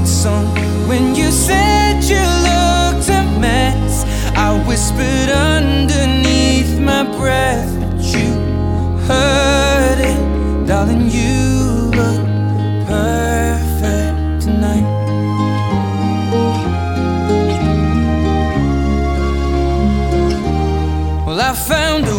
that song. When you said you looked a mess, I whispered underneath my breath, but you heard it. Darling, you look perfect tonight. Well, I found a